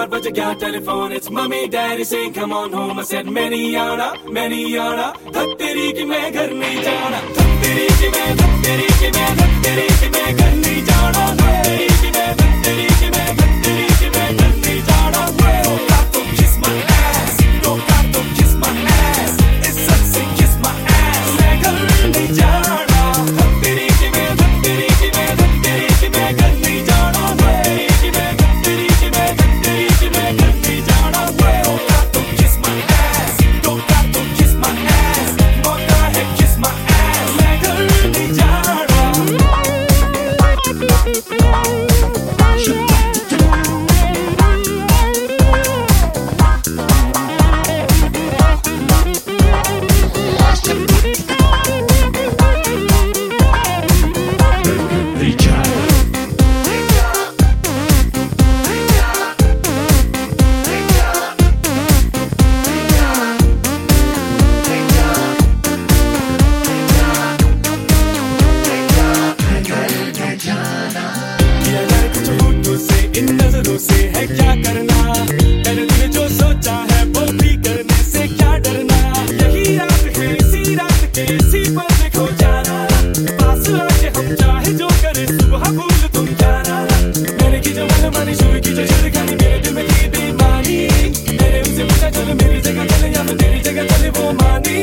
बार बज गया telephone, it's mummy daddy saying come on home. I said मैं नहीं आना, मैं नहीं आना, धक तेरी की मैं घर नहीं जाना, धक तेरी की मैं, धक तेरी की मैं, धक तेरी की मैं घर नहीं जाना, धक तेरी की मैं, धक तेरी की मैं, धक तेरी की मैं घर नहीं जाना. Don't got to kiss my ass, don't got to kiss my ass, it's such a kiss my ass. मैं घर नहीं जाना, धक तेरी की मैं, धक तेरी की मैं, धक तेरी की मैं घर नहीं जाना, धक तेरी की मैं, धक तेरी की मैं, धक तेरी की मैं घर नहीं जाना. Don't got to kiss my ass, don't got to kiss my ass, मौका है kiss my ass. मैं घर नहीं जाना. इन नजरों से है क्या करना, मैंने तूने जो सोचा है वो भी करने से क्या डरना. यही रात है, इसी रात के इसी पल में खो जाना, पास आके हम चाहे जो करे सुबह भूल तुम जाना. मैंने की जो मनमानी शुरू की जो छिड़कानी, मेरे दिल में की बेईमानी, मैंने उसे पूछा चलो मेरी जगह चले या मैं तेरी जगह चले, वो मानी.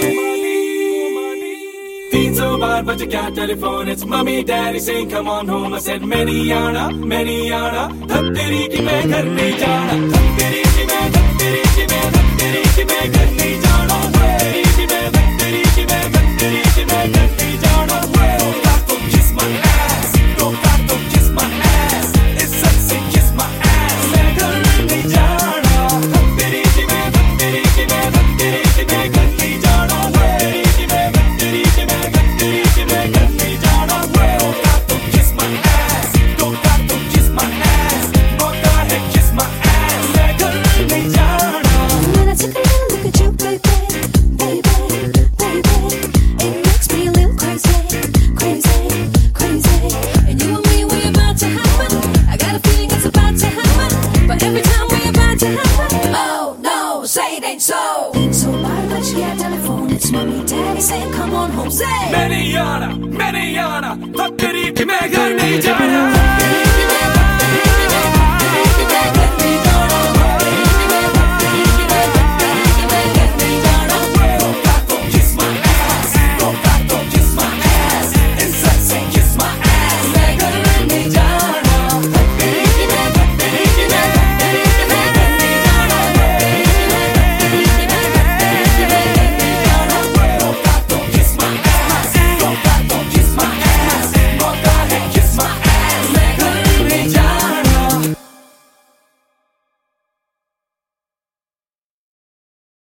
300 बार बज गया telephone, it's mummy daddy saying come on home. I said मैं नहीं आना, मैं नहीं आना, धक तेरी की मैं घर नहीं जाना, धक तेरी की मैं, धक तेरी की मैं, धक तेरी की मैं घर नहीं जाना, धक तेरी की मैं, धक तेरी की मैं, धक तेरी की मैं घर नहीं जाना. Don't got to kiss my ass, don't got to kiss my ass, it's such a kiss my ass. मैं घर नहीं जाना, धक तेरी की मैं, धक तेरी की मैं, धक तेरी की मैं घर नहीं जाना, धक तेरी की मैं, धक तेरी की मैं, धक तेरी की मैं घर नहीं जाना. Don't got to kiss my ass, don't got to kiss my ass, मौका है kiss my ass. मैं घर नहीं जाना. When I take a look at you, baby, baby, baby, it makes me a little crazy, crazy, crazy. And you and me, we're about to happen. I got a feeling it's about to happen. But every time we're about to happen, oh no, say it ain't so. So why don't you get telephone? It's mommy, daddy saying come on home, say. मैं नहीं आना, मैं नहीं आना, धक तेरी की मैं घर नहीं जाना.